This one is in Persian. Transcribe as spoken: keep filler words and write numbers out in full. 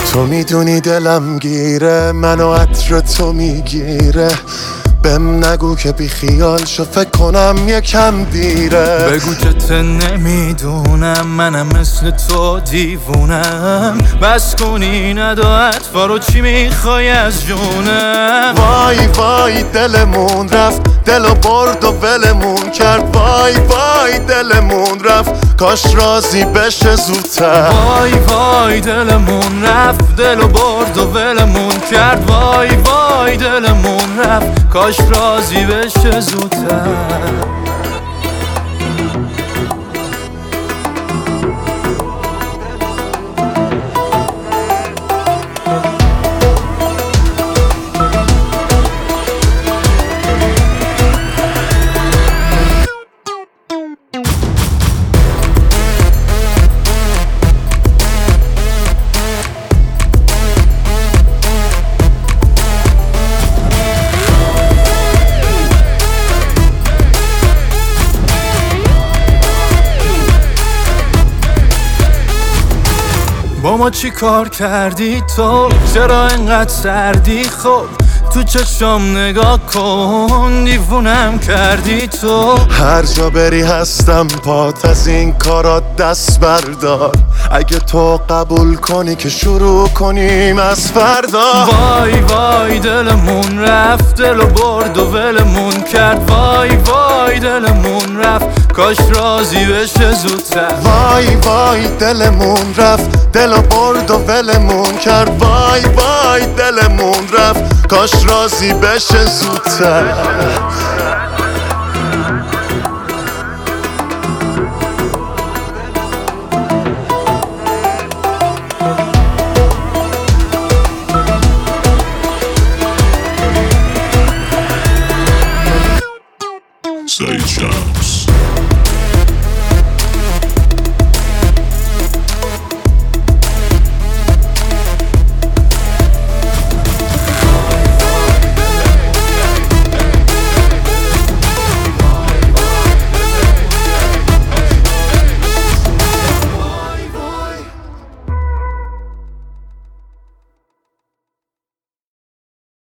تو میدونی دلم گیره، منو عطر تو میگیره. بهم نگو که بی خیال شو، فکر کنم یکم دیره. بگو که ته نمیدونم منم مثل تو دیوونم. بس کنی ندا اطفا رو، چی میخوای از جونم؟ وای وای دلمون رفت، دلو برد و ولمون کرد. وای وای دلمون رفت، کاش راضی بشه زودتر. وای وای دلمون رفت، دلو برد و ولمون کرد. وای وای دلمون رفت، کاش راضی بشه زودتر. با ما چی کار کردی تو؟ چرا اینقدر سردی؟ خب تو چشم نگاه کن، دیوونم کردی تو. هر جا بری هستم پات، از این کارا دست بردار. اگه تو قبول کنی که شروع کنیم از فردا. وای وای دلمون رفت، دلو برد و ولمون کرد. وای وای دلمون رفت، کاش راضی بشه زودتر. وای وای دلمون رفت، دلو برد و ولمون کرد. وای وای دلمون رفت، کاش راضی بشه زودتر.